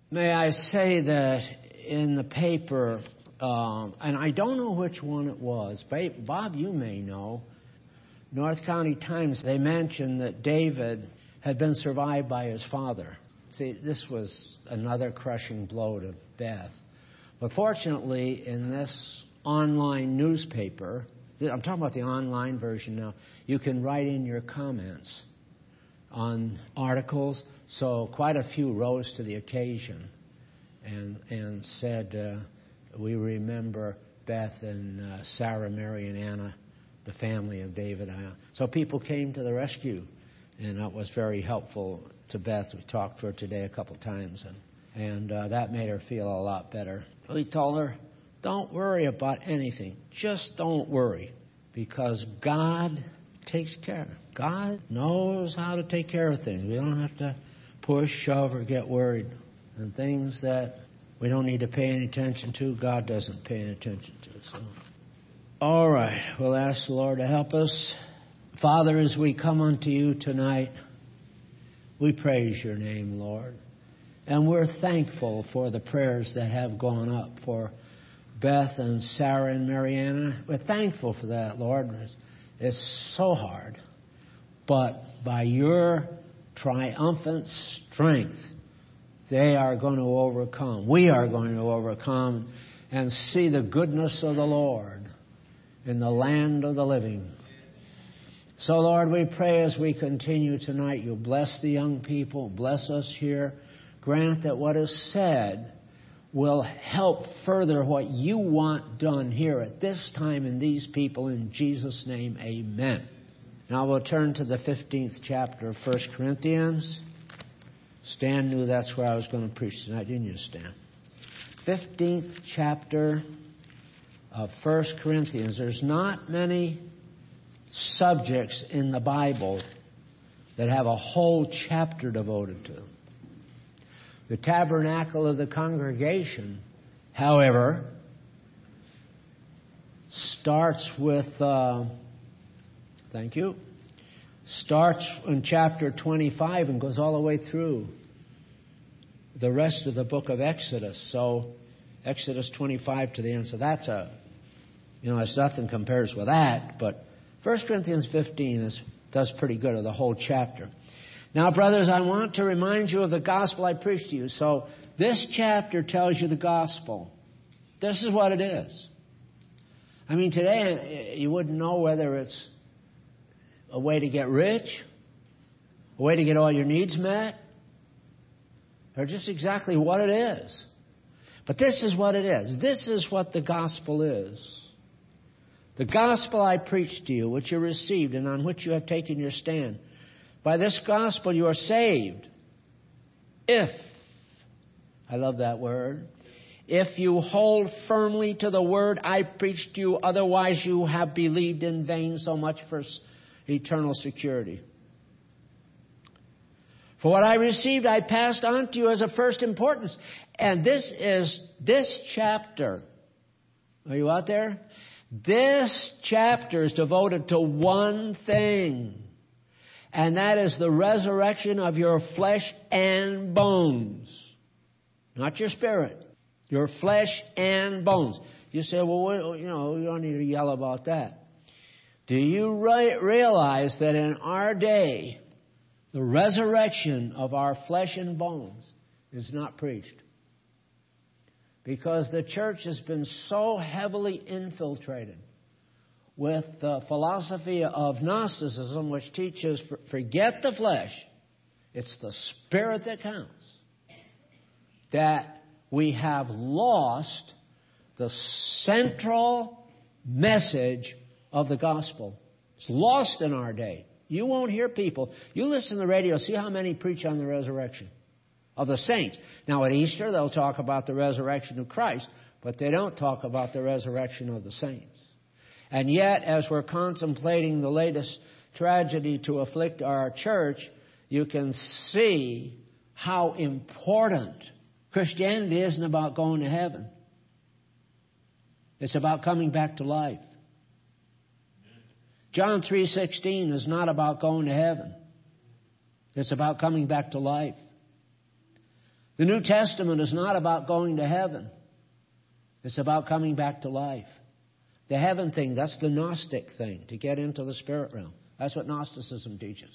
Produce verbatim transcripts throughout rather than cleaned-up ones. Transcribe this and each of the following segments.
May I say that in the paper, um, and I don't know which one it was, Bob, you may know, North County Times, they mentioned that David had been survived by his father. See, this was another crushing blow to Beth. But fortunately, in this online newspaper, I'm talking about the online version now, you can write in your comments on articles. So quite a few rose to the occasion and and said, uh, we remember Beth and uh, Sarah, Mary, and Anna, the family of David. So people came to the rescue, and that was very helpful to Beth. We talked to her today a couple times, and, and uh, that made her feel a lot better. We told her, don't worry about anything. Just don't worry, because God takes care. God knows how to take care of things. We don't have to push, shove, or get worried. And things that we don't need to pay any attention to, God doesn't pay any attention to. So, all right, we'll ask the Lord to help us. Father, as we come unto you tonight, we praise your name, Lord. And we're thankful for the prayers that have gone up for Beth and Sarah and Mariana. We're thankful for that, Lord. It's, it's so hard. But by your triumphant strength, they are going to overcome. We are going to overcome and see the goodness of the Lord in the land of the living. So, Lord, we pray as we continue tonight, you bless the young people, bless us here. Grant that what is said will help further what you want done here at this time in these people. In Jesus' name, amen. Now we'll turn to the fifteenth chapter of First Corinthians. Stan knew that's where I was going to preach tonight, didn't you, Stan? fifteenth chapter of First Corinthians. There's not many subjects in the Bible that have a whole chapter devoted to them. The tabernacle of the congregation, however, starts with, uh, thank you, starts in chapter twenty-five and goes all the way through the rest of the book of Exodus. So Exodus twenty-five to the end. So that's a, you know, it's nothing compares with that. But First Corinthians fifteen is, does pretty good of the whole chapter. Now, brothers, I want to remind you of the gospel I preached to you. So this chapter tells you the gospel. This is what it is. I mean, today you wouldn't know whether it's a way to get rich, a way to get all your needs met, or just exactly what it is. But this is what it is. This is what the gospel is. The gospel I preached to you, which you received and on which you have taken your stand. By this gospel you are saved. If, I love that word, if you hold firmly to the word I preached to you, otherwise you have believed in vain. So much for eternal security. For what I received I passed on to you as of first importance. And this is this chapter. Are you out there? This chapter is devoted to one thing. And that is the resurrection of your flesh and bones. Not your spirit. Your flesh and bones. You say, well, you know, you don't need to yell about that. Do you re- realize that in our day, the resurrection of our flesh and bones is not preached? Because the church has been so heavily infiltrated with the philosophy of Gnosticism, which teaches forget the flesh, it's the spirit that counts, that we have lost the central message of the gospel. It's lost in our day. You won't hear people. You listen to the radio, see how many preach on the resurrection of the saints. Now at Easter, they'll talk about the resurrection of Christ, but they don't talk about the resurrection of the saints. And yet, as we're contemplating the latest tragedy to afflict our church, you can see how important Christianity isn't about going to heaven. It's about coming back to life. John three sixteen is not about going to heaven. It's about coming back to life. The New Testament is not about going to heaven. It's about coming back to life. The heaven thing, that's the Gnostic thing, to get into the spirit realm. That's what Gnosticism teaches.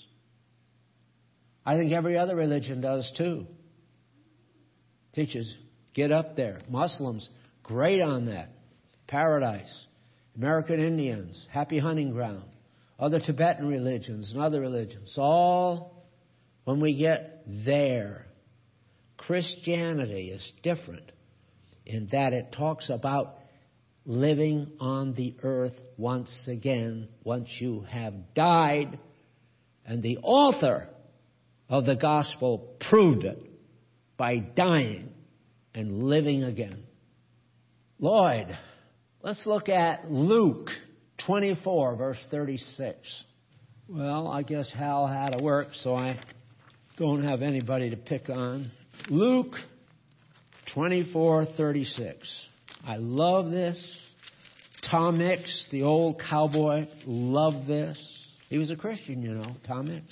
I think every other religion does too. Teaches, get up there. Muslims, great on that. Paradise. American Indians, happy hunting ground. Other Tibetan religions and other religions. All, when we get there, Christianity is different in that it talks about living on the earth once again, once you have died. And the author of the gospel proved it by dying and living again. Lloyd, let's look at Luke twenty-four, verse thirty-six. Well, I guess Hal had to work, so I don't have anybody to pick on. Luke twenty-four thirty-six. I love this. Tom Mix, the old cowboy, loved this. He was a Christian, you know, Tom Mix.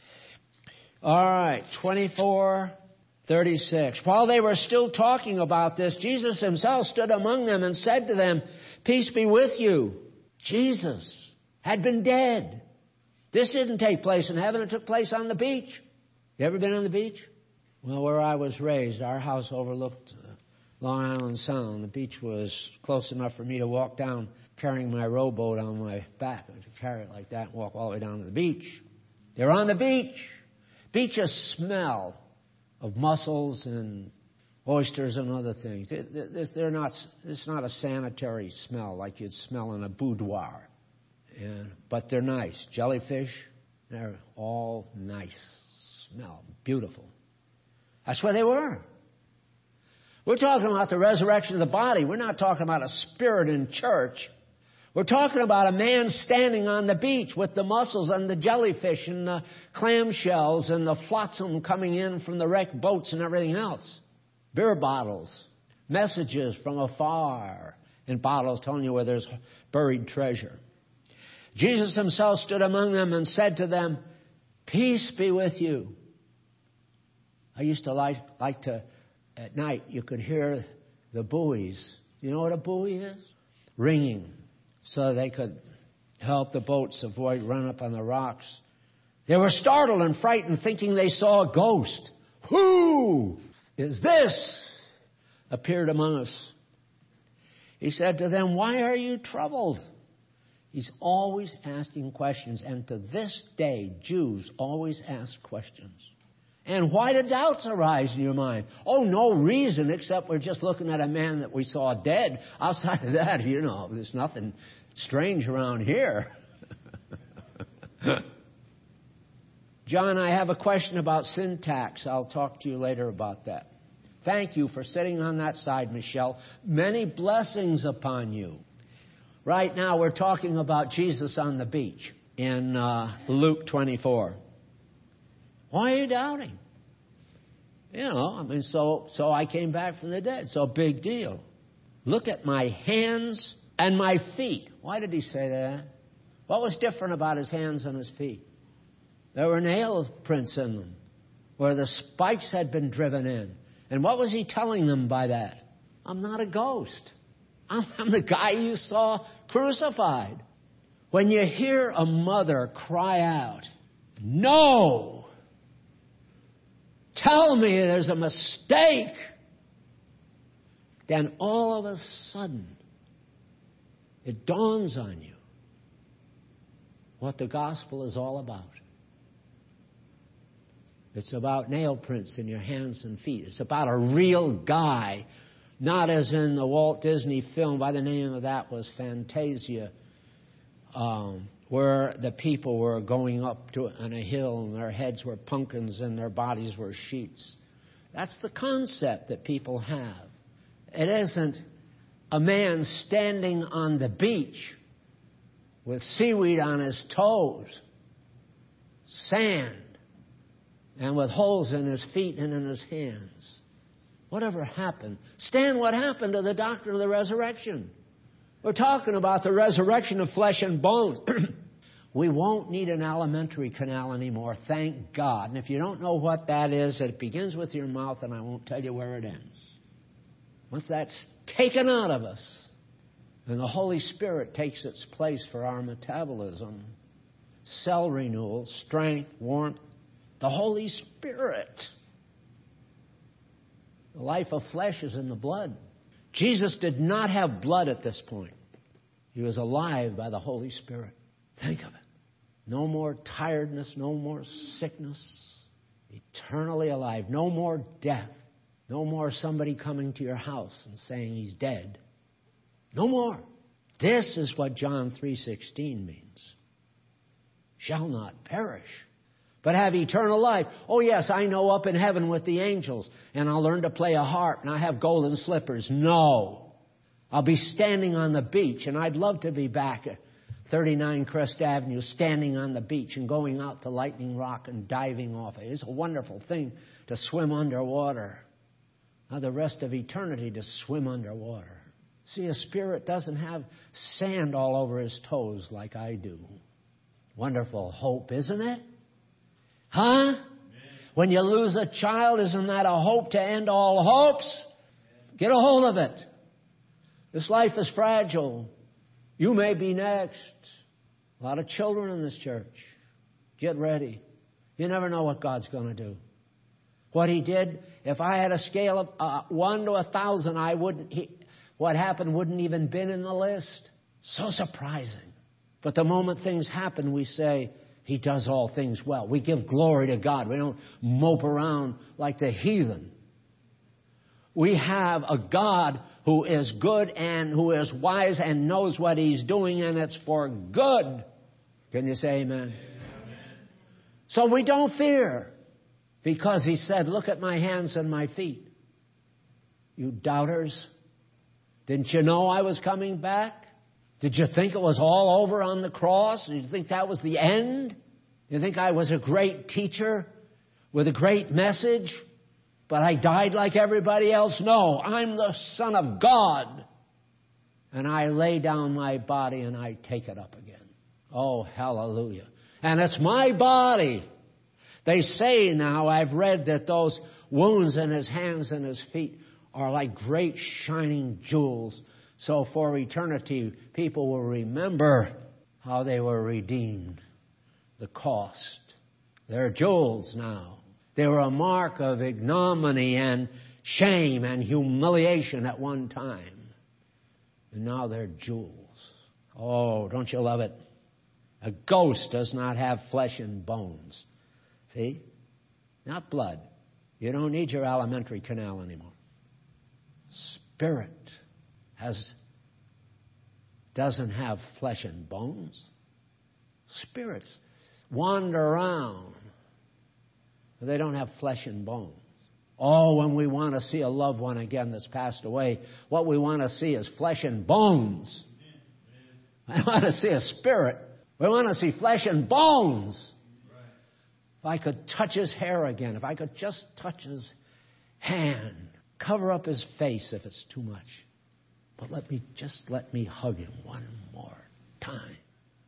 All right, twenty-four thirty-six. While they were still talking about this, Jesus himself stood among them and said to them, "Peace be with you." Jesus had been dead. This didn't take place in heaven. It took place on the beach. You ever been on the beach? Well, where I was raised, our house overlooked uh, Long Island Sound. The beach was close enough for me to walk down carrying my rowboat on my back. I could carry it like that and walk all the way down to the beach. They're on the beach. Beaches smell of mussels and oysters and other things. They're not, it's not a sanitary smell like you'd smell in a boudoir. And, but they're nice. Jellyfish, they're all nice. Smell beautiful. That's where they were. We're talking about the resurrection of the body. We're not talking about a spirit in church. We're talking about a man standing on the beach with the mussels and the jellyfish and the clamshells and the flotsam coming in from the wrecked boats and everything else. Beer bottles, messages from afar, and bottles telling you where there's buried treasure. Jesus himself stood among them and said to them, "Peace be with you." I used to like, like to, at night, you could hear the buoys. You know what a buoy is? Ringing, so they could help the boats avoid running up on the rocks. They were startled and frightened, thinking they saw a ghost. "Who is this?" appeared among us. He said to them, "Why are you troubled?" He's always asking questions, and to this day, Jews always ask questions. And why do doubts arise in your mind? Oh, no reason except we're just looking at a man that we saw dead. Outside of that, you know, there's nothing strange around here. John, I have a question about syntax. I'll talk to you later about that. Thank you for sitting on that side, Michelle. Many blessings upon you. Right now, we're talking about Jesus on the beach in uh, Luke twenty-four. Why are you doubting? You know, I mean, so so I came back from the dead. So big deal. Look at my hands and my feet. Why did he say that? What was different about his hands and his feet? There were nail prints in them where the spikes had been driven in. And what was he telling them by that? I'm not a ghost. I'm, I'm the guy you saw crucified. When you hear a mother cry out, "No! Tell me there's a mistake," then all of a sudden it dawns on you what the gospel is all about. It's about nail prints in your hands and feet. It's about a real guy, not as in the Walt Disney film, by the name of that was Fantasia, um, where the people were going up to on a hill and their heads were pumpkins and their bodies were sheets. That's the concept that people have. It isn't a man standing on the beach with seaweed on his toes, sand, and with holes in his feet and in his hands. Whatever happened? Stan, what happened to the doctrine of the resurrection? We're talking about the resurrection of flesh and bones. We won't need an alimentary canal anymore, thank God. And if you don't know what that is, it begins with your mouth, and I won't tell you where it ends. Once that's taken out of us, and the Holy Spirit takes its place for our metabolism, cell renewal, strength, warmth, the Holy Spirit. The life of flesh is in the blood. Jesus did not have blood at this point. He was alive by the Holy Spirit. Think of it. No more tiredness, no more sickness. Eternally alive. No more death. No more somebody coming to your house and saying he's dead. No more. This is what John three sixteen means. Shall not perish, but have eternal life. Oh yes, I know up in heaven with the angels, and I'll learn to play a harp, and I have golden slippers. No. I'll be standing on the beach, and I'd love to be back at thirty-nine Crest Avenue, standing on the beach and going out to Lightning Rock and diving off it. It's a wonderful thing to swim underwater. Now the rest of eternity to swim underwater. See, a spirit doesn't have sand all over his toes like I do. Wonderful hope, isn't it? Huh? Amen. When you lose a child, isn't that a hope to end all hopes? Get a hold of it. This life is fragile. You may be next. A lot of children in this church. Get ready. You never know what God's going to do. What he did, if I had a scale of uh, one to a thousand, I wouldn't. He, what happened wouldn't even been in the list. So surprising. But the moment things happen, we say, he does all things well. We give glory to God. We don't mope around like the heathen. We have a God who is good and who is wise and knows what he's doing, and it's for good. Can you say amen? Amen. So we don't fear, because he said, look at my hands and my feet. You doubters, didn't you know I was coming back? Did you think it was all over on the cross? Did you think that was the end? You think I was a great teacher with a great message, but I died like everybody else? No, I'm the Son of God. And I lay down my body and I take it up again. Oh, hallelujah. And it's my body. They say now, I've read that those wounds in his hands and his feet are like great shining jewels. So for eternity, people will remember how they were redeemed. The cost. They're jewels now. They were a mark of ignominy and shame and humiliation at one time. And now they're jewels. Oh, don't you love it? A ghost does not have flesh and bones. See? Not blood. You don't need your alimentary canal anymore. Spirit has doesn't have flesh and bones. Spirits wander around. They don't have flesh and bones. Oh, when we want to see a loved one again that's passed away, what we want to see is flesh and bones. I want to see a spirit. We want to see flesh and bones. If I could touch his hair again, if I could just touch his hand, cover up his face if it's too much. But let me, just let me hug him one more time.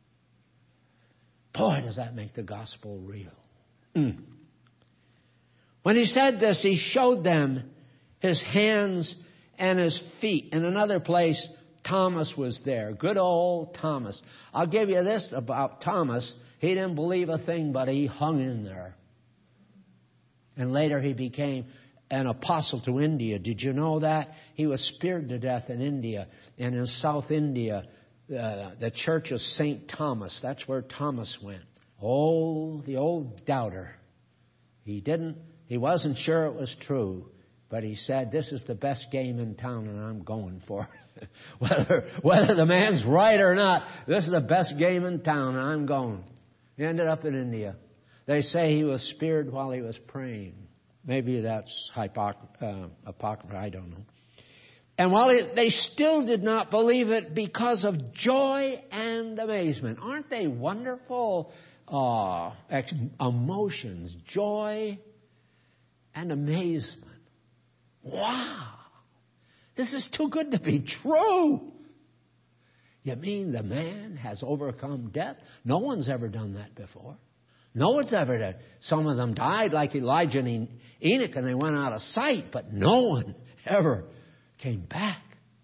Boy, does that make the gospel real. Mm. When he said this, he showed them his hands and his feet. In another place, Thomas was there. Good old Thomas. I'll give you this about Thomas. He didn't believe a thing, but he hung in there. And later he became an apostle to India. Did you know that? He was speared to death in India. And in South India, uh, the church of Saint Thomas, that's where Thomas went. Oh, the old doubter. He didn't, he wasn't sure it was true, but he said, this is the best game in town and I'm going for it. whether, whether the man's right or not, this is the best game in town and I'm going. He ended up in India. They say he was speared while he was praying. Maybe that's hypoc- uh, apocrypha, I don't know. And while it, they still did not believe it because of joy and amazement. Aren't they wonderful uh, ex- emotions? Joy and amazement. Wow. This is too good to be true. You mean the man has overcome death? No one's ever done that before. No one's ever done. Some of them died like Elijah and Enoch and they went out of sight, but no one ever came back.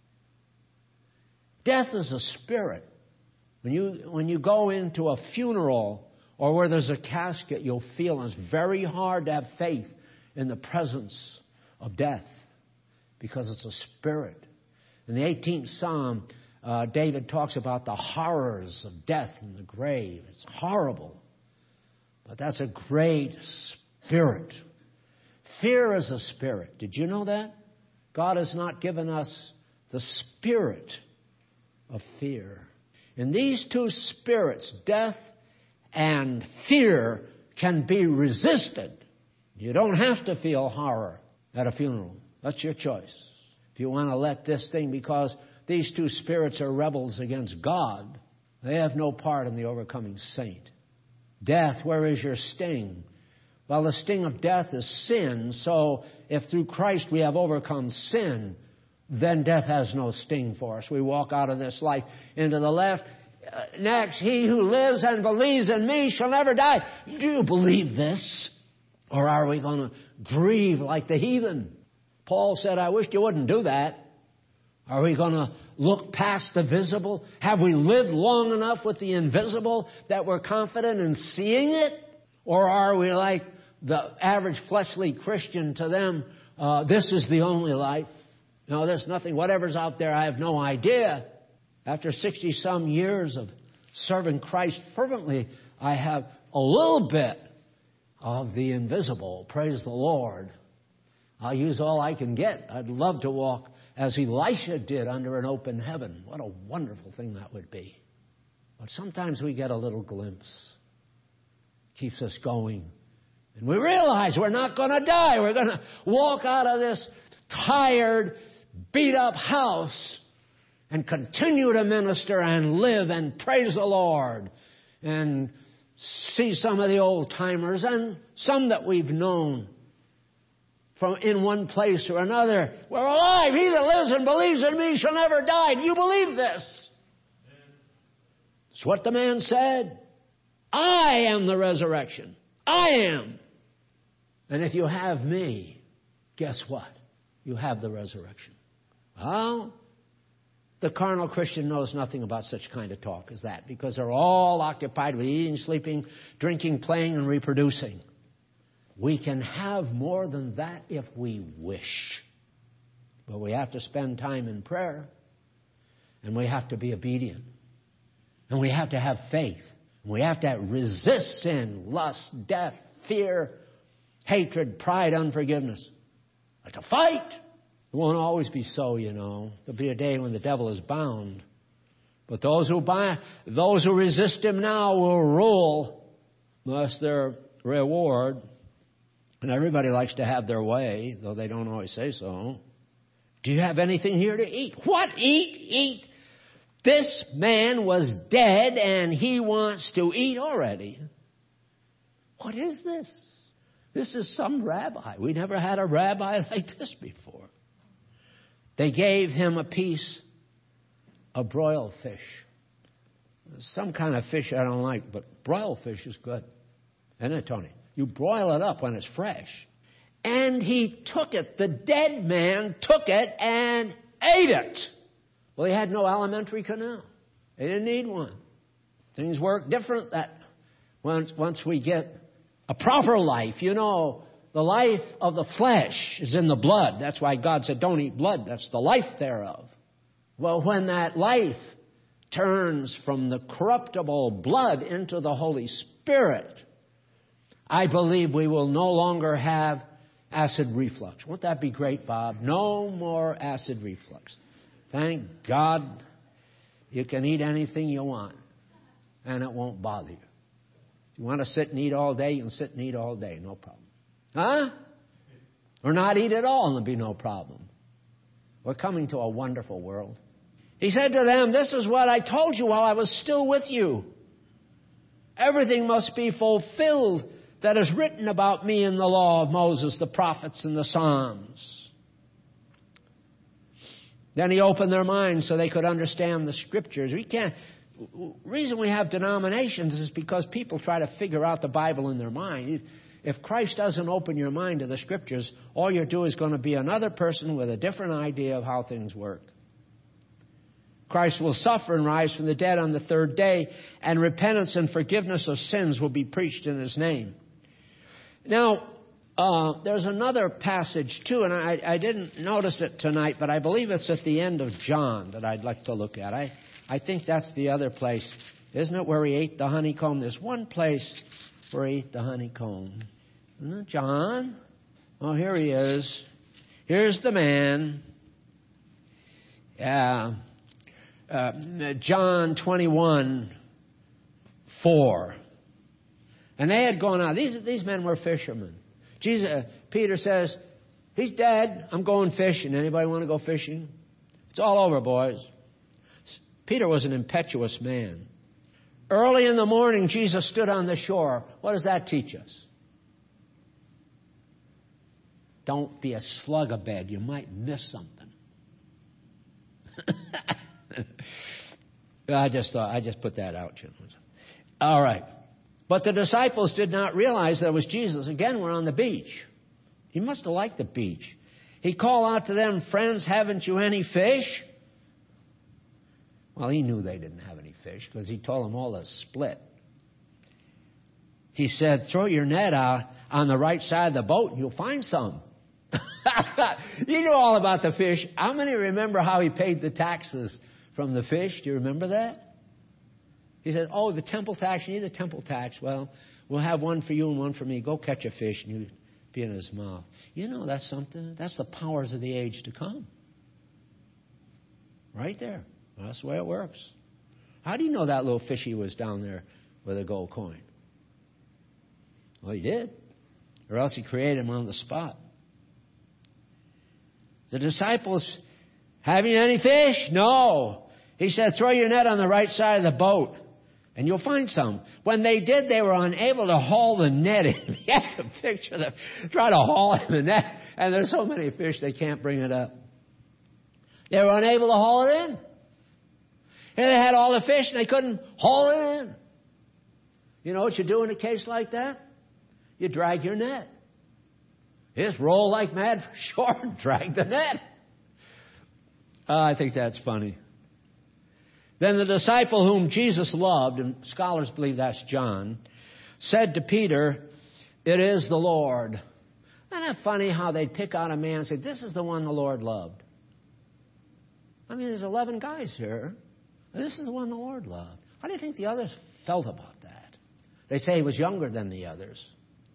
Death is a spirit. When you, when you go into a funeral or where there's a casket, you'll feel it's very hard to have faith in the presence of death because it's a spirit. In the eighteenth Psalm, uh, David talks about the horrors of death in the grave. It's horrible. But that's a great spirit. Fear is a spirit. Did you know that? God has not given us the spirit of fear. And these two spirits, death and fear, can be resisted. You don't have to feel horror at a funeral. That's your choice. If you want to let this thing, because these two spirits are rebels against God, they have no part in the overcoming saint. Death, where is your sting? Well, the sting of death is sin. So if through Christ we have overcome sin, then death has no sting for us. We walk out of this life into the left. Uh, next, he who lives and believes in me shall never die. Do you believe this? Or are we going to grieve like the heathen? Paul said, I wish you wouldn't do that. Are we going to look past the visible? Have we lived long enough with the invisible that we're confident in seeing it? Or are we like the average fleshly Christian? To them, uh, this is the only life. No, there's nothing. Whatever's out there, I have no idea. After sixty-some years of serving Christ fervently, I have a little bit of the invisible. Praise the Lord. I'll use all I can get. I'd love to walk as Elisha did under an open heaven. What a wonderful thing that would be. But sometimes we get a little glimpse. Keeps us going. And we realize we're not going to die. We're going to walk out of this tired, beat-up house and continue to minister and live and praise the Lord and see some of the old-timers and some that we've known from in one place or another. We're alive. He that lives and believes in me shall never die. Do you believe this? It's what the man said. I am the resurrection. I am. And if you have me, guess what? You have the resurrection. Well, the carnal Christian knows nothing about such kind of talk as that because they're all occupied with eating, sleeping, drinking, playing, and reproducing. We can have more than that if we wish. But we have to spend time in prayer. And we have to be obedient. And we have to have faith. And we have to resist sin, lust, death, fear, hatred, pride, unforgiveness. It's a fight. It won't always be so, you know. There'll be a day when the devil is bound. But those who buy, those who resist him now will rule. That's their reward. And everybody likes to have their way, though they don't always say so. Do you have anything here to eat? What? Eat? Eat? This man was dead and he wants to eat already. What is this? This is some rabbi. We never had a rabbi like this before. They gave him a piece of broiled fish. Some kind of fish I don't like, but broiled fish is good. Isn't it, Tony? You broil it up when it's fresh. And he took it. The dead man took it and ate it. Well, he had no alimentary canal. He didn't need one. Things work different that once, once we get a proper life. You know, the life of the flesh is in the blood. That's why God said, don't eat blood. That's the life thereof. Well, when that life turns from the corruptible blood into the Holy Spirit, I believe we will no longer have acid reflux. Won't that be great, Bob? No more acid reflux. Thank God you can eat anything you want, and it won't bother you. If you want to sit and eat all day, you can sit and eat all day, no problem. Huh? Or not eat at all, and there'll be no problem. We're coming to a wonderful world. He said to them, this is what I told you while I was still with you. Everything must be fulfilled that is written about me in the law of Moses, the prophets, and the Psalms. Then he opened their minds so they could understand the Scriptures. We can't. Reason we have denominations is because people try to figure out the Bible in their mind. If Christ doesn't open your mind to the Scriptures, all you do is going to be another person with a different idea of how things work. Christ will suffer and rise from the dead on the third day, and repentance and forgiveness of sins will be preached in His name. Now, uh, there's another passage too, and I, I didn't notice it tonight, but I believe it's at the end of John that I'd like to look at. I, I think that's the other place. Isn't it where He ate the honeycomb? There's one place where He ate the honeycomb. Isn't it John? Oh, here He is. Here's the man. Yeah. Uh, John twenty-one, four. And they had gone out. These, these men were fishermen. Jesus, uh, Peter says, He's dead. I'm going fishing. Anybody want to go fishing? It's all over, boys. Peter was an impetuous man. Early in the morning, Jesus stood on the shore. What does that teach us? Don't be a slug a bed. You might miss something. I just thought, I just put that out. All right. But the disciples did not realize that it was Jesus. Again, we're on the beach. He must have liked the beach. He called out to them, friends, haven't you any fish? Well, he knew they didn't have any fish because he told them all to split. He said, throw your net out on the right side of the boat and you'll find some. You know all about the fish. How many remember how he paid the taxes from the fish? Do you remember that? He said, oh, the temple tax, you need a temple tax. Well, we'll have one for you and one for me. Go catch a fish and you be in his mouth. You know, that's something. That's the powers of the age to come. Right there. That's the way it works. How do you know that little fishy was down there with a gold coin? Well, he did. Or else he created him on the spot. The disciples, having any fish? No. He said, throw your net on the right side of the boat and you'll find some. When they did, they were unable to haul the net in. You have to picture them try to haul in the net, and there's so many fish they can't bring it up. They were unable to haul it in. And they had all the fish and they couldn't haul it in. You know what you do in a case like that? You drag your net. You just roll like mad for shore and drag the net. Uh, I think that's funny. Then the disciple whom Jesus loved, and scholars believe that's John, said to Peter, it is the Lord. Isn't that funny how they'd pick out a man and say, this is the one the Lord loved? I mean, there's eleven guys here. And this is the one the Lord loved. How do you think the others felt about that? They say he was younger than the others.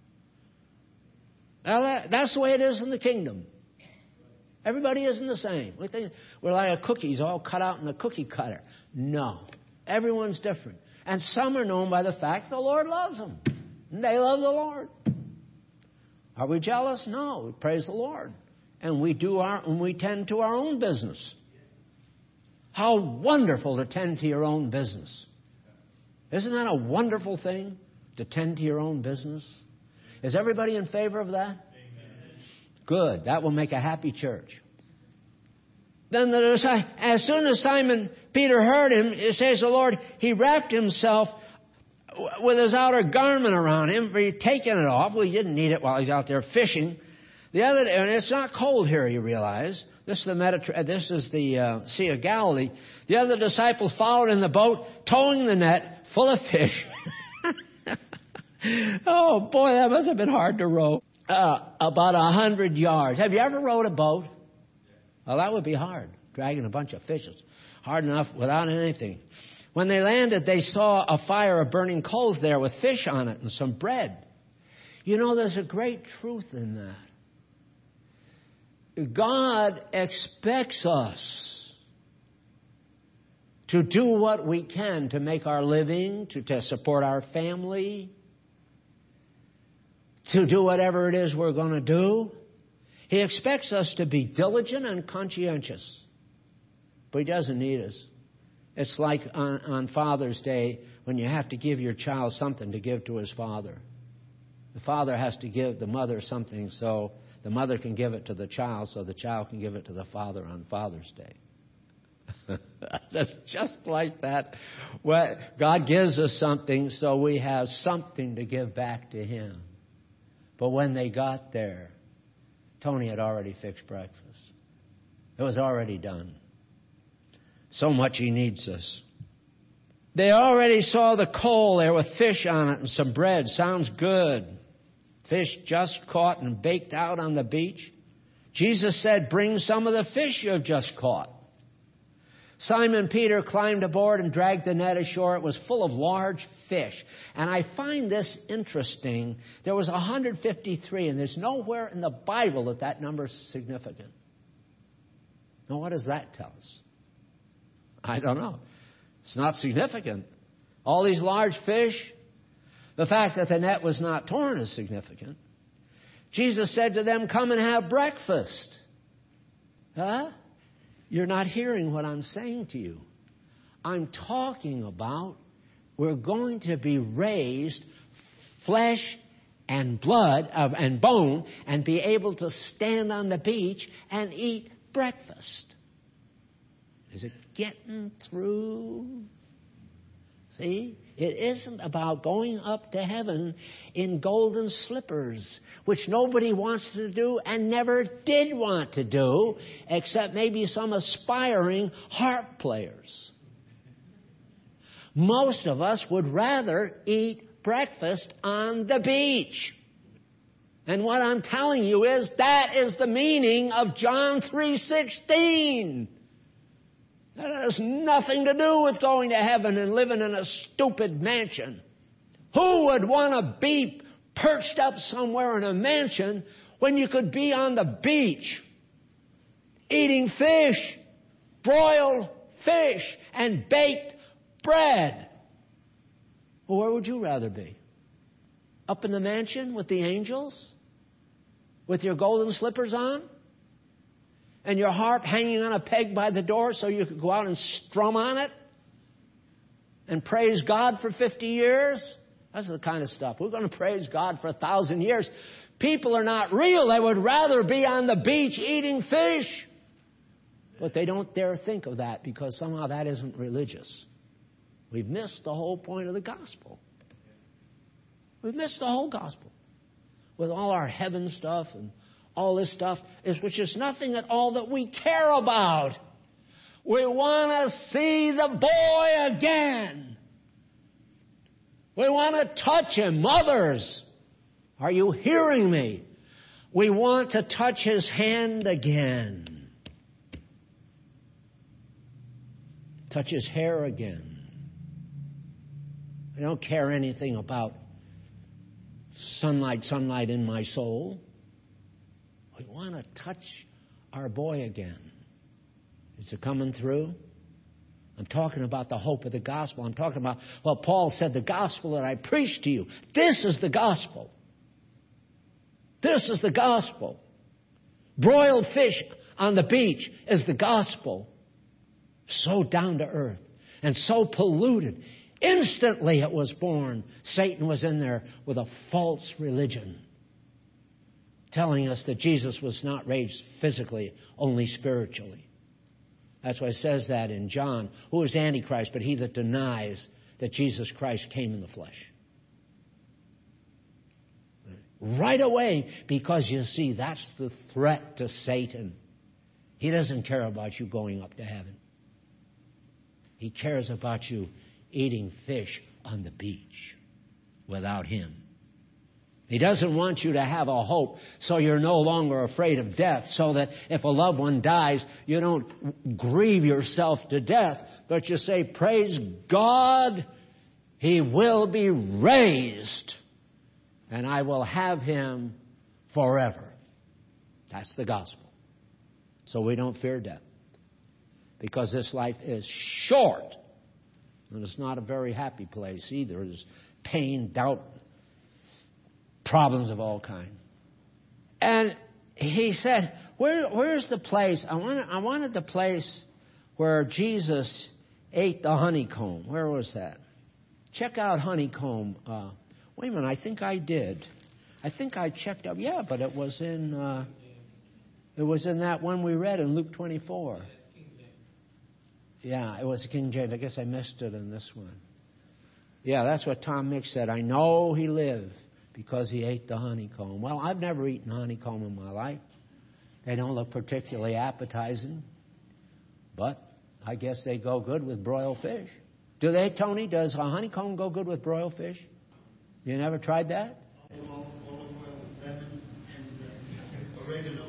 Well, that, that's the way it is in the kingdom. Everybody isn't the same. We think we're like a cookies all cut out in a cookie cutter. No. Everyone's different. And some are known by the fact the Lord loves them. And they love the Lord. Are we jealous? No. We praise the Lord. And we do our and we tend to our own business. How wonderful to tend to your own business. Isn't that a wonderful thing? To tend to your own business? Is everybody in favor of that? Amen. Good. That will make a happy church. Then the, as soon as Simon Peter heard him, it says the Lord, he wrapped himself with his outer garment around him, for he'd taken it off. Well, he didn't need it while he's out there fishing. The other, and it's not cold here, you realize. This is the Mediterranean. This is the uh, Sea of Galilee. The other disciples followed in the boat, towing the net full of fish. Oh, boy, that must have been hard to row. Uh, about a hundred yards. Have you ever rowed a boat? Well, that would be hard, dragging a bunch of fishes. Hard enough without anything. When they landed, they saw a fire of burning coals there with fish on it and some bread. You know, there's a great truth in that. God expects us to do what we can to make our living, to, to support our family, to do whatever it is we're going to do. He expects us to be diligent and conscientious. But He doesn't need us. It's like on, on Father's Day when you have to give your child something to give to his father. The father has to give the mother something so the mother can give it to the child so the child can give it to the father on Father's Day. That's just like that. Well, God gives us something so we have something to give back to Him. But when they got there, Tony had already fixed breakfast. It was already done. So much He needs us. They already saw the coal there with fish on it and some bread. Sounds good. Fish just caught and baked out on the beach. Jesus said, bring some of the fish you have just caught. Simon Peter climbed aboard and dragged the net ashore. It was full of large fish. And I find this interesting. There was one hundred fifty-three, and there's nowhere in the Bible that that number is significant. Now, what does that tell us? I don't know. It's not significant. All these large fish, the fact that the net was not torn is significant. Jesus said to them, come and have breakfast. Huh? You're not hearing what I'm saying to you. I'm talking about we're going to be raised flesh and blood uh, and bone and be able to stand on the beach and eat breakfast. Is it getting through? See? It isn't about going up to heaven in golden slippers, which nobody wants to do and never did want to do, except maybe some aspiring harp players. Most of us would rather eat breakfast on the beach. And what I'm telling you is that is the meaning of John three sixteen. That has nothing to do with going to heaven and living in a stupid mansion. Who would want to be perched up somewhere in a mansion when you could be on the beach eating fish, broiled fish, and baked bread? Well, where would you rather be? Up in the mansion with the angels? With your golden slippers on? And your harp hanging on a peg by the door so you could go out and strum on it? And praise God for fifty years? That's the kind of stuff. We're going to praise God for a thousand years. People are not real. They would rather be on the beach eating fish. But they don't dare think of that because somehow that isn't religious. We've missed the whole point of the gospel. We've missed the whole gospel. With all our heaven stuff and all this stuff, is which is nothing at all that we care about. We want to see the boy again. We want to touch him. Mothers, are you hearing me? We want to touch his hand again. Touch his hair again. I don't care anything about sunlight, sunlight in my soul. We want to touch our boy again. Is it coming through? I'm talking about the hope of the gospel. I'm talking about, well, Paul said, the gospel that I preached to you. This is the gospel. This is the gospel. Broiled fish on the beach is the gospel. So down to earth and so polluted. Instantly it was born. Satan was in there with a false religion, telling us that Jesus was not raised physically, only spiritually. That's why it says that in John. Who is Antichrist but he that denies that Jesus Christ came in the flesh? Right away, because you see, that's the threat to Satan. He doesn't care about you going up to heaven. He cares about you eating fish on the beach without him. He doesn't want you to have a hope so you're no longer afraid of death, so that if a loved one dies, you don't grieve yourself to death, but you say, praise God, he will be raised, and I will have him forever. That's the gospel. So we don't fear death, because this life is short, and it's not a very happy place either. There's pain, doubt, problems of all kinds. And he said, Where, where's the place? I wanted, I wanted the place where Jesus ate the honeycomb. Where was that? Check out honeycomb. Uh, wait a minute, I think I did. I think I checked up. Yeah, but it was in uh, it was in that one we read in Luke twenty-four. Yeah, it was King James. I guess I missed it in this one. Yeah, that's what Tom Mix said. I know he lived because he ate the honeycomb. Well, I've never eaten honeycomb in my life. They don't look particularly appetizing. But I guess they go good with broiled fish. Do they, Tony? Does a honeycomb go good with broiled fish? You never tried that? Olive oil, lemon, and uh, oregano.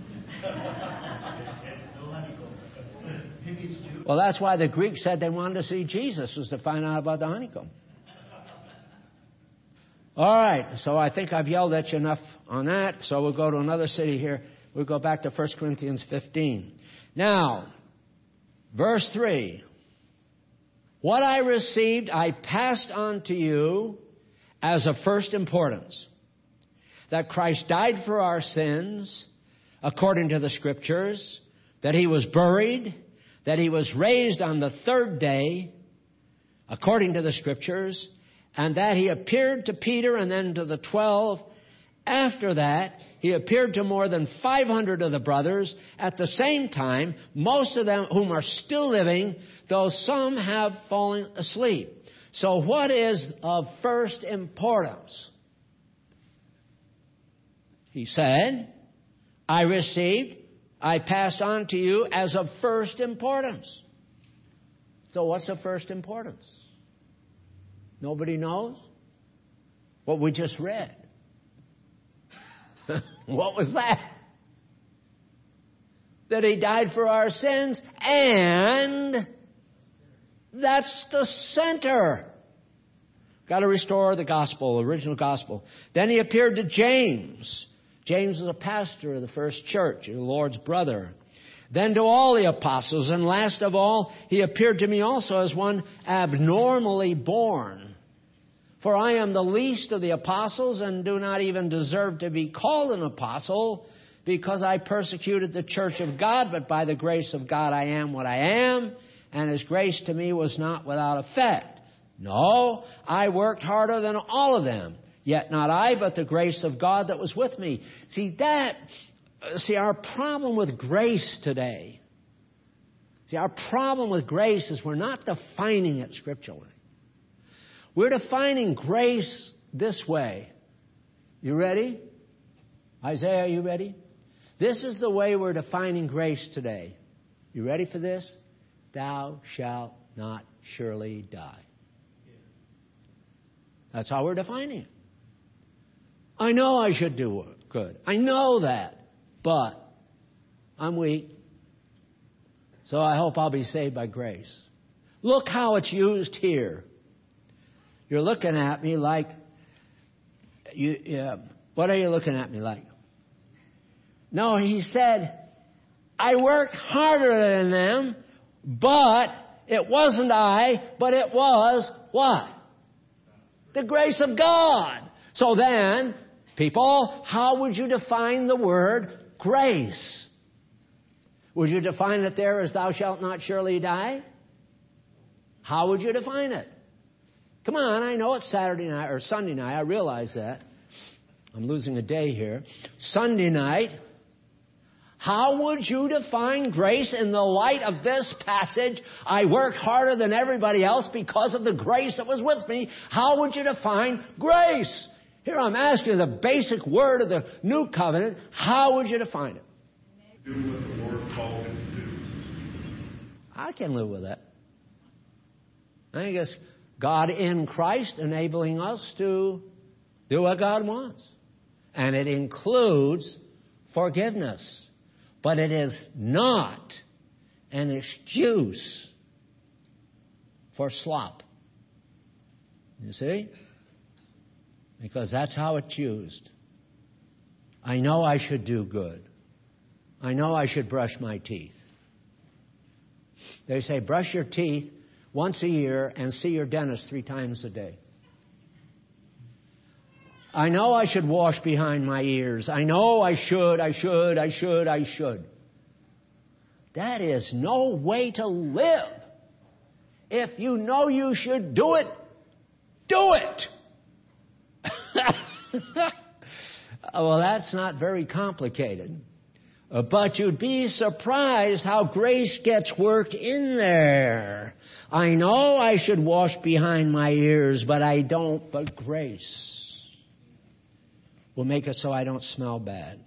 No honeycomb. Maybe it's Jewish. Well, that's why the Greeks said they wanted to see Jesus, was to find out about the honeycomb. All right, so I think I've yelled at you enough on that. So we'll go to another city here. We'll go back to First Corinthians fifteen. Now, verse three. What I received, I passed on to you as of first importance. That Christ died for our sins, according to the Scriptures. That He was buried. That He was raised on the third day, according to the Scriptures. And that He appeared to Peter and then to the twelve. After that, He appeared to more than five hundred of the brothers at the same time, most of them whom are still living, though some have fallen asleep. So what is of first importance? He said, I received, I passed on to you as of first importance. So what's of first importance? Nobody knows? What we just read. What was that? That He died for our sins, and that's the center. Got to restore the gospel, original gospel. Then He appeared to James. James was a pastor of the first church, the Lord's brother. Then to all the apostles, and last of all, He appeared to me also as one abnormally born. For I am the least of the apostles and do not even deserve to be called an apostle because I persecuted the church of God, but by the grace of God I am what I am, and His grace to me was not without effect. No, I worked harder than all of them, yet not I, but the grace of God that was with me. See, that, see, our problem with grace today, see, our problem with grace is we're not defining it scripturally. We're defining grace this way. You ready? Isaiah, are you ready? This is the way we're defining grace today. You ready for this? Thou shalt not surely die. That's how we're defining it. I know I should do good. I know that. But I'm weak. So I hope I'll be saved by grace. Look how it's used here. You're looking at me like, you, yeah, what are you looking at me like? No, He said, I worked harder than them, but it wasn't I, but it was what? The grace of God. So then, people, how would you define the word grace? Would you define it there as thou shalt not surely die? How would you define it? Come on, I know it's Saturday night or Sunday night. I realize that. I'm losing a day here. Sunday night. How would you define grace in the light of this passage? I worked harder than everybody else because of the grace that was with me. How would you define grace? Here I'm asking you the basic word of the new covenant. How would you define it? Do what the Lord called him to do. I can live with that. I guess God in Christ enabling us to do what God wants. And it includes forgiveness. But it is not an excuse for slop. You see? Because that's how it's used. I know I should do good. I know I should brush my teeth. They say brush your teeth once a year and see your dentist three times a day. I know I should wash behind my ears. I know I should, I should, I should, I should. That is no way to live. If you know you should do it, do it. Well, that's not very complicated. Uh, But you'd be surprised how grace gets worked in there. I know I should wash behind my ears, but I don't. But grace will make it so I don't smell bad.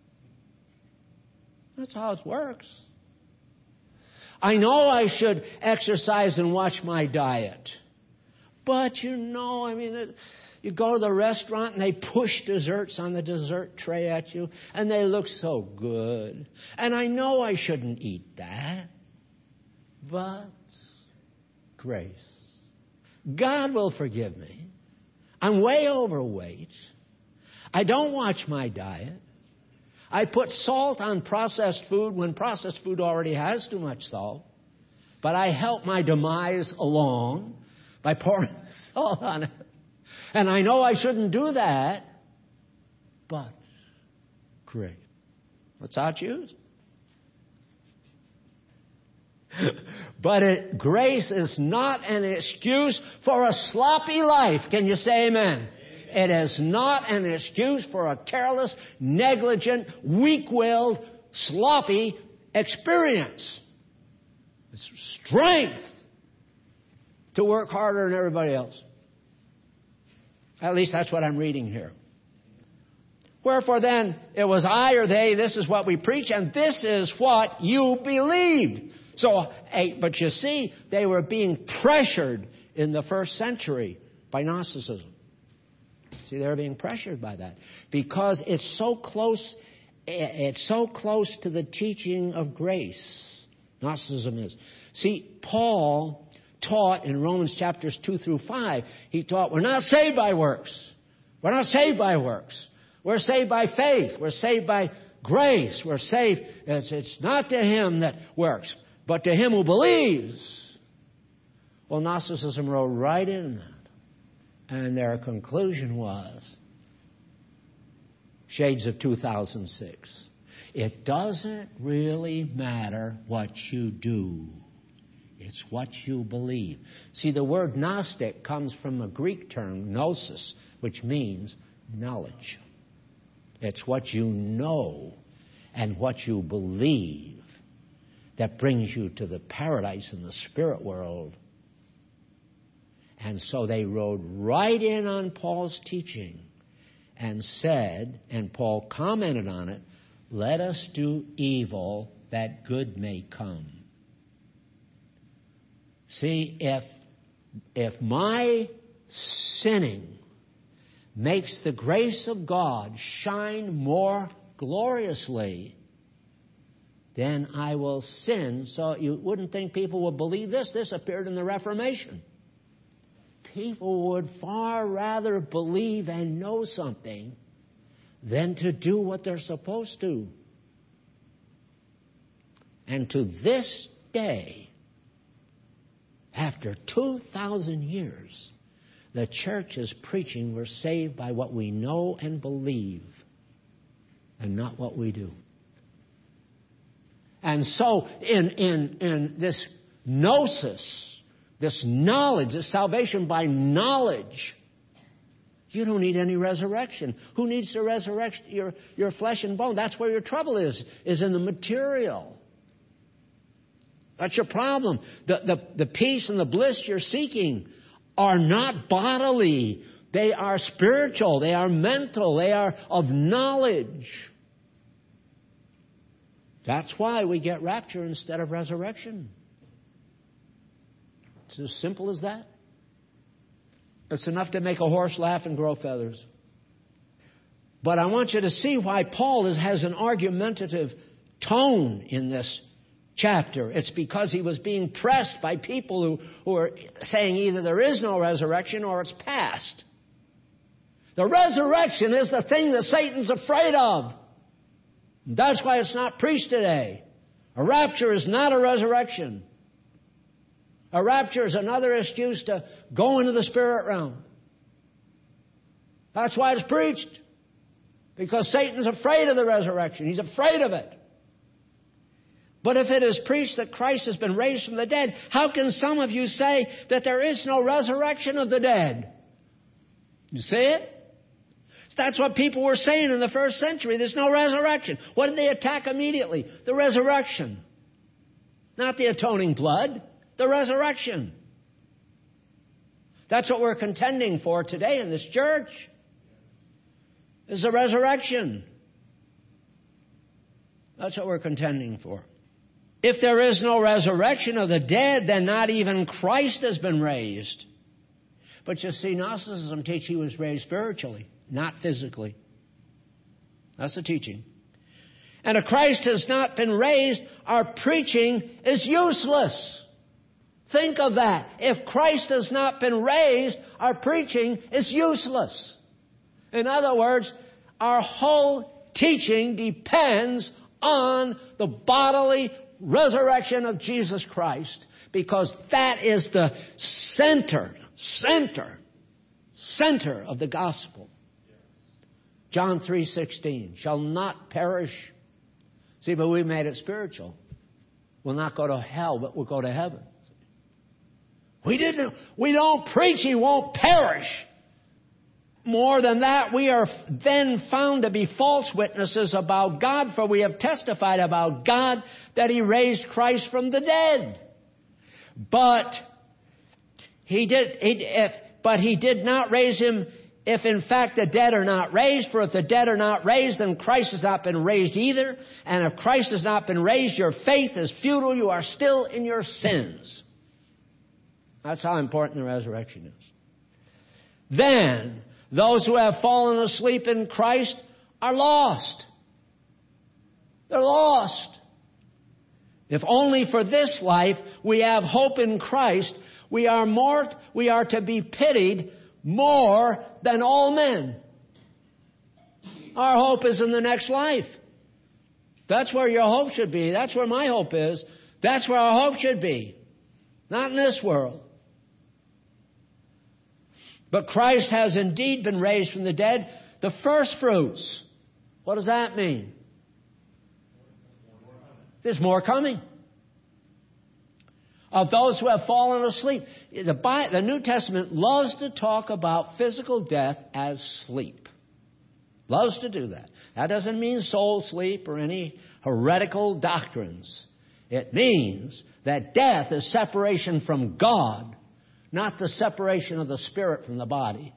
That's how it works. I know I should exercise and watch my diet. But you know, I mean, it, you go to the restaurant and they push desserts on the dessert tray at you, and they look so good. And I know I shouldn't eat that. But grace. God will forgive me. I'm way overweight. I don't watch my diet. I put salt on processed food when processed food already has too much salt. But I help my demise along by pouring salt on it. And I know I shouldn't do that. But grace. That's how it's used. But it, grace is not an excuse for a sloppy life. Can you say amen? It is not an excuse for a careless, negligent, weak-willed, sloppy experience. It's strength to work harder than everybody else. At least that's what I'm reading here. Wherefore then, it was I or they, this is what we preach, and this is what you believed. So, but you see, they were being pressured in the first century by Gnosticism. See, they're being pressured by that because it's so close. It's so close to the teaching of grace. Gnosticism is. See, Paul taught in Romans chapters two through five. He taught we're not saved by works. We're not saved by works. We're saved by faith. We're saved by grace. We're saved. It's, it's not to him that works, but to him who believes. Well, Gnosticism rode right in that. And their conclusion was, shades of two thousand six, it doesn't really matter what you do. It's what you believe. See, the word Gnostic comes from a Greek term, gnosis, which means knowledge. It's what you know and what you believe that brings you to the paradise in the spirit world. And so they rode right in on Paul's teaching and said, and Paul commented on it, let us do evil that good may come. See, if, if my sinning makes the grace of God shine more gloriously, then I will sin. So you wouldn't think people would believe this. This appeared in the Reformation. People would far rather believe and know something than to do what they're supposed to. And to this day, after two thousand years, the church is preaching we're saved by what we know and believe and not what we do. And so in, in, in this gnosis, this knowledge, this salvation by knowledge, you don't need any resurrection. Who needs to resurrect your, your flesh and bone? That's where your trouble is, is in the material. That's your problem. The, the, the peace and the bliss you're seeking are not bodily. They are spiritual. They are mental. They are of knowledge. That's why we get rapture instead of resurrection. It's as simple as that. It's enough to make a horse laugh and grow feathers. But I want you to see why Paul is, has an argumentative tone in this chapter. It's because he was being pressed by people who, who are saying either there is no resurrection or it's past. The resurrection is the thing that Satan's afraid of. That's why it's not preached today. A rapture is not a resurrection. A rapture is another excuse to go into the spirit realm. That's why it's preached. Because Satan's afraid of the resurrection. He's afraid of it. But if it is preached that Christ has been raised from the dead, how can some of you say that there is no resurrection of the dead? You see it? That's what people were saying in the first century. There's no resurrection. What did they attack immediately? The resurrection. Not the atoning blood. The resurrection. That's what we're contending for today in this church. Is the resurrection. That's what we're contending for. If there is no resurrection of the dead, then not even Christ has been raised. But you see, Gnosticism teach he was raised spiritually, not physically. That's the teaching. And if Christ has not been raised, our preaching is useless. Think of that. If Christ has not been raised, our preaching is useless. In other words, our whole teaching depends on the bodily resurrection of Jesus Christ, because that is the center, center, center of the gospel. John three sixteen, shall not perish. See, but we made it spiritual. We'll not go to hell, but we'll go to heaven. We didn't, we don't preach he won't perish. More than that, we are then found to be false witnesses about God, for we have testified about God that he raised Christ from the dead. But he did, he, if, but he did not raise him if in fact the dead are not raised. For if the dead are not raised, then Christ has not been raised either. And if Christ has not been raised, your faith is futile. You are still in your sins. That's how important the resurrection is. Then, those who have fallen asleep in Christ are lost. They're lost. If only for this life we have hope in Christ, we are more, we are to be pitied more than all men. Our hope is in the next life. That's where your hope should be. That's where my hope is. That's where our hope should be. Not in this world. But Christ has indeed been raised from the dead, the first fruits. What does that mean? There's more coming. Of those who have fallen asleep. The, Bible, the New Testament loves to talk about physical death as sleep. Loves to do that. That doesn't mean soul sleep or any heretical doctrines. It means that death is separation from God, not the separation of the spirit from the body.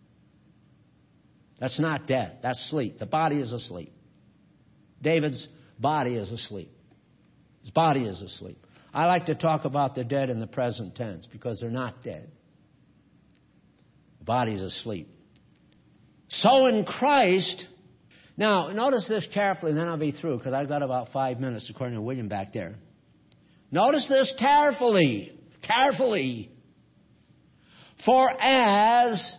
That's not death. That's sleep. The body is asleep. David's body is asleep. His body is asleep. I like to talk about the dead in the present tense because they're not dead. The body's asleep. So in Christ, now notice this carefully, and then I'll be through because I've got about five minutes according to William back there. Notice this carefully, carefully. For as,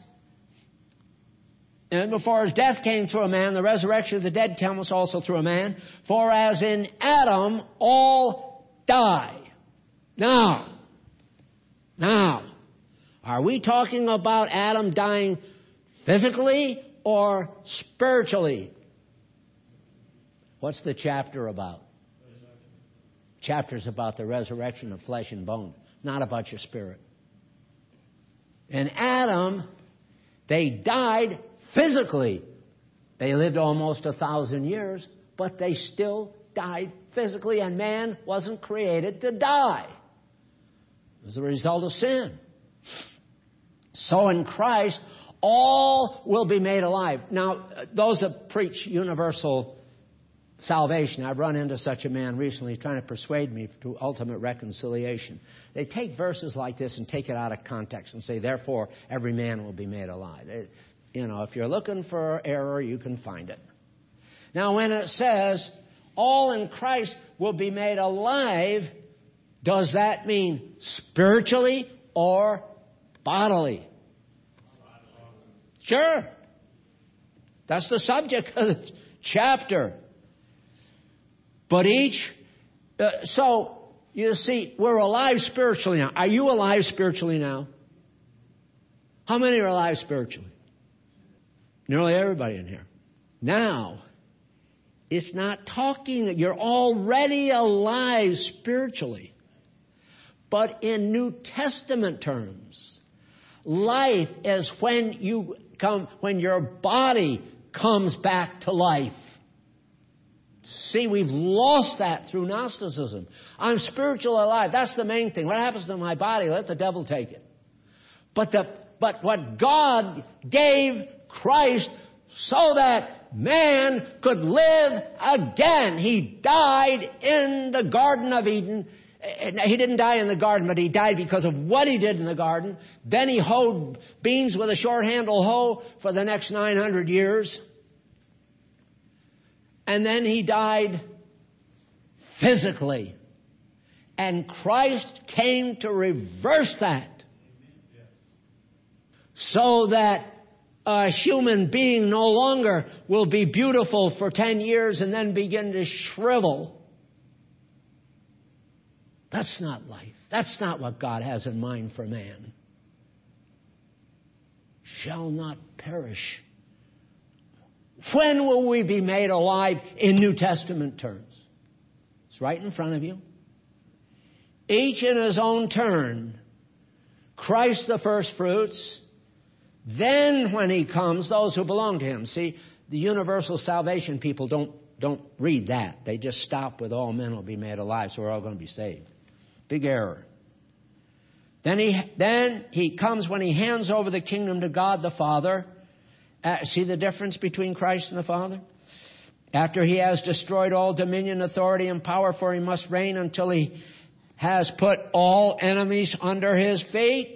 and before as death came through a man, the resurrection of the dead comes also through a man. For as in Adam all die. Now, now, are we talking about Adam dying physically or spiritually? What's the chapter about? Chapter's about the resurrection of flesh and bone. It's not about your spirit. In Adam, they died physically. They lived almost a thousand years, but they still died physically, and man wasn't created to die. It was the result of sin. So in Christ, all will be made alive. Now, those that preach universal salvation, I've run into such a man recently trying to persuade me to ultimate reconciliation. They take verses like this and take it out of context and say, therefore, every man will be made alive. It, you know, if you're looking for error, you can find it. Now, when it says, all in Christ will be made alive, does that mean spiritually or bodily? Sure. That's the subject of the chapter. But each, uh, so, you see, we're alive spiritually now. Are you alive spiritually now? How many are alive spiritually? Nearly everybody in here. Now, it's not talking, you're already alive spiritually. But in New Testament terms, life is when you come, when your body comes back to life. See, we've lost that through Gnosticism. I'm spiritually alive. That's the main thing. What happens to my body? Let the devil take it. But the, but what God gave Christ so that man could live again. He died in the Garden of Eden. He didn't die in the garden, but he died because of what he did in the garden. Then he hoed beans with a short-handled hoe for the next nine hundred years. And then he died physically. And Christ came to reverse that. So that a human being no longer will be beautiful for ten years and then begin to shrivel. That's not life. That's not what God has in mind for man. Shall not perish. When will we be made alive in New Testament terms? It's right in front of you. Each in his own turn. Christ the first fruits. Then when he comes, those who belong to him. See, the universal salvation people don't, don't read that. They just stop with all men will be made alive, so we're all going to be saved. Big error. Then he, then he comes when he hands over the kingdom to God the Father. Uh, see the difference between Christ and the Father? After he has destroyed all dominion, authority, and power, for he must reign until he has put all enemies under his feet.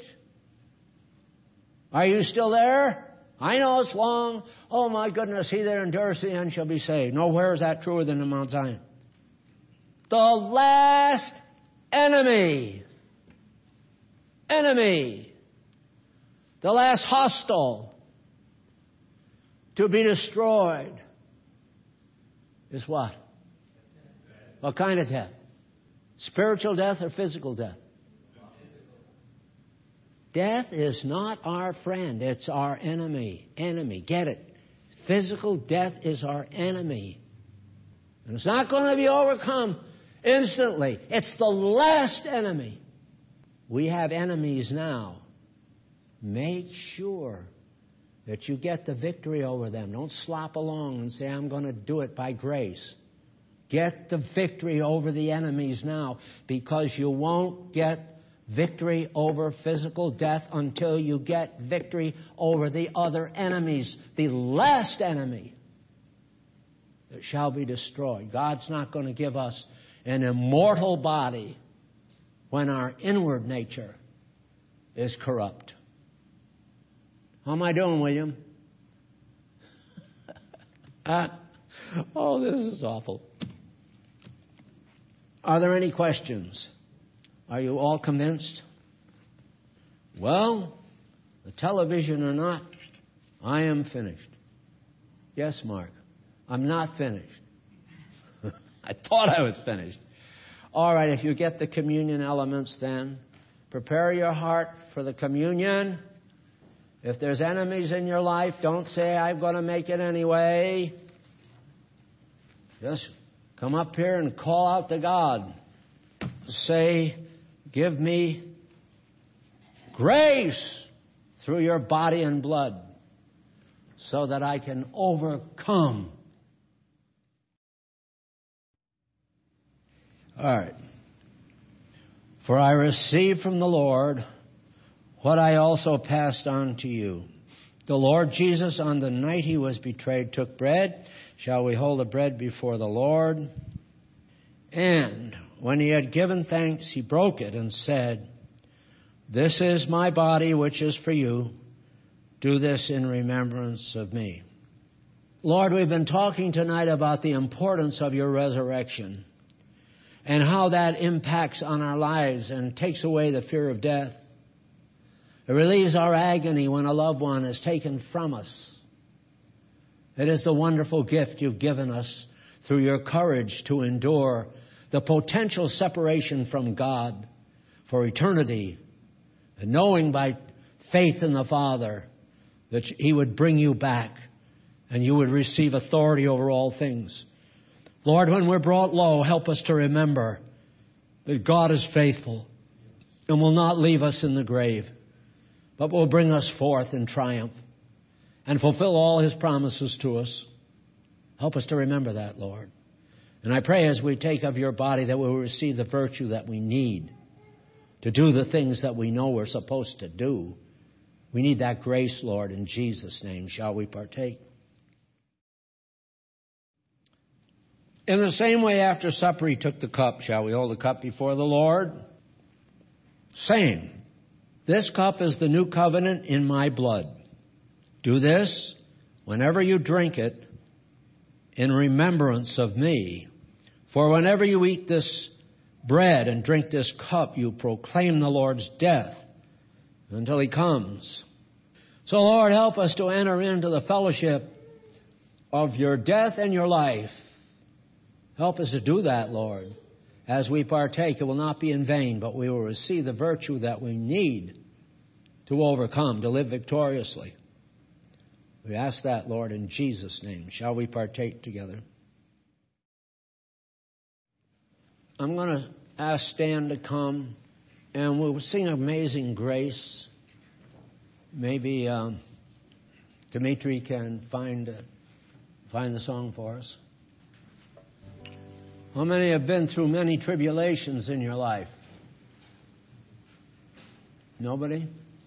Are you still there? I know it's long. Oh my goodness, he that endures to the end shall be saved. Nowhere is that truer than in Mount Zion. The last enemy. Enemy. The last hostile to be destroyed is what? What kind of death? Spiritual death or physical death? Death is not our friend. It's our enemy. Enemy. Get it? Physical death is our enemy. And it's not going to be overcome instantly. It's the last enemy. We have enemies now. Make sure that you get the victory over them. Don't slop along and say, I'm going to do it by grace. Get the victory over the enemies now, because you won't get victory over physical death until you get victory over the other enemies. The last enemy that shall be destroyed. God's not going to give us an immortal body when our inward nature is corrupt. How am I doing, William? uh, oh, this is awful. Are there any questions? Are you all convinced? Well, the television or not, I am finished. Yes, Mark, I'm not finished. I thought I was finished. All right, if you get the communion elements then, prepare your heart for the communion. If there's enemies in your life, don't say, I'm going to make it anyway. Just come up here and call out to God. Say, give me grace through your body and blood so that I can overcome. All right. For I received from the Lord what I also passed on to you. The Lord Jesus, on the night he was betrayed, took bread. Shall we hold the bread before the Lord? And when he had given thanks, he broke it and said, This is my body, which is for you. Do this in remembrance of me. Lord, we've been talking tonight about the importance of your resurrection and how that impacts on our lives and takes away the fear of death. It relieves our agony when a loved one is taken from us. It is the wonderful gift you've given us through your courage to endure the potential separation from God for eternity, and knowing by faith in the Father that he would bring you back and you would receive authority over all things. Lord, when we're brought low, help us to remember that God is faithful and will not leave us in the grave, but will bring us forth in triumph. and fulfill all His promises to us. Help us to remember that, Lord. And I pray as we take of your body that we will receive the virtue that we need to do the things that we know we're supposed to do. We need that grace, Lord, in Jesus' name. Shall we partake? In the same way, after supper, He took the cup. Shall we hold the cup before the Lord? Same. This cup is the new covenant in my blood. Do this whenever you drink it in remembrance of me. For whenever you eat this bread and drink this cup, you proclaim the Lord's death until He comes. So, Lord, help us to enter into the fellowship of your death and your life. Help us to do that, Lord. As we partake, it will not be in vain, but we will receive the virtue that we need to overcome, to live victoriously. We ask that, Lord, in Jesus' name. Shall we partake together? I'm going to ask Stan to come, and we'll sing Amazing Grace. Maybe um, Dimitri can find, uh, find the song for us. How many have been through many tribulations in your life? Nobody?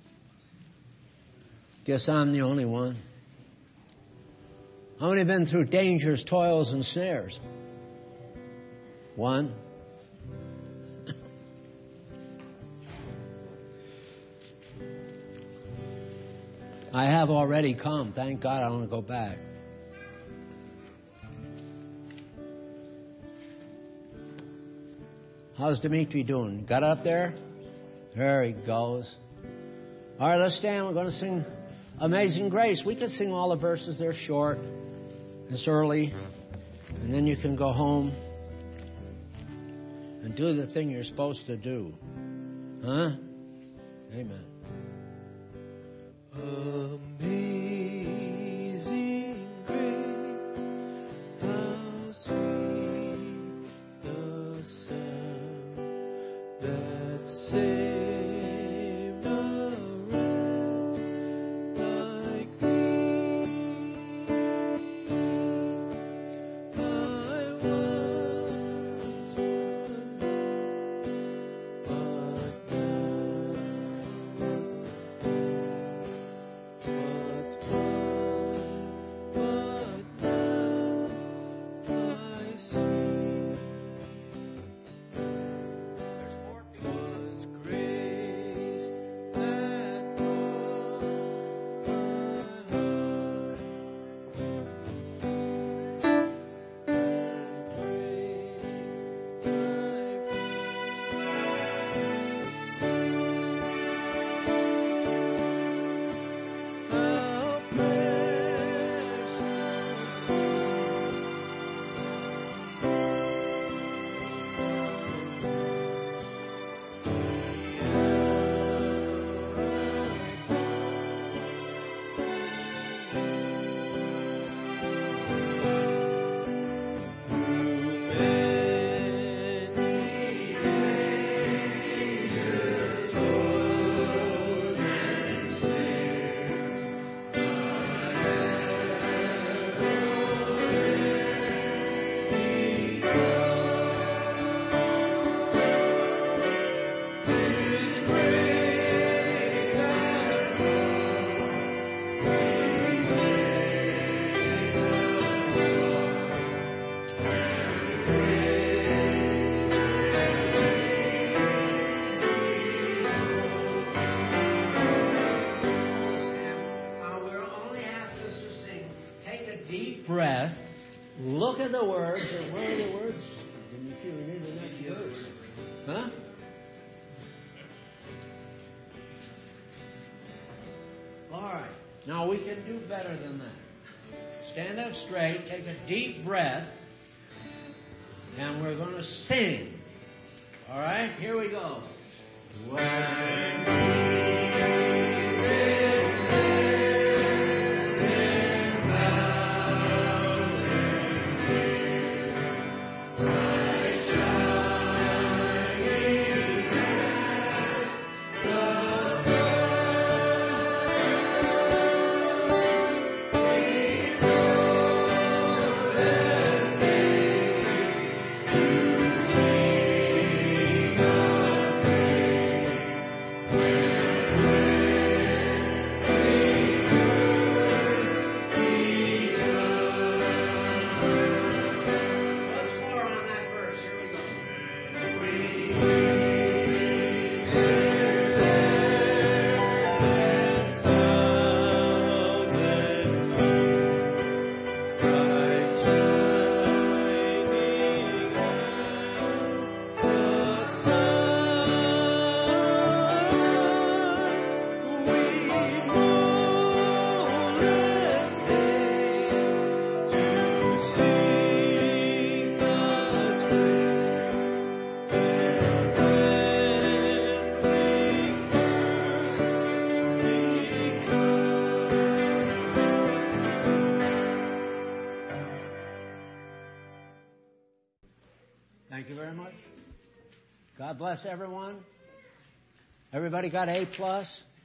Guess I'm the only one. How many have been through dangers, toils, and snares? One. I have already come. Thank God I don't want to go back. How's Dimitri doing? Got up there? There he goes. All right, let's stand. We're going to sing Amazing Grace. We could sing all the verses. They're short. It's early. And then you can go home and do the thing you're supposed to do. Huh? Amen. Amazing grace, how sweet the sound that saved a wretch like me. I once was lost, but breath, look at the words, and what are the words? Didn't you read the next verse? Huh? All right. Now we can do better than that. Stand up straight, take a deep breath, and we're going to sing. All right? Here we go. When Thank you very much. God bless everyone. Everybody got A plus?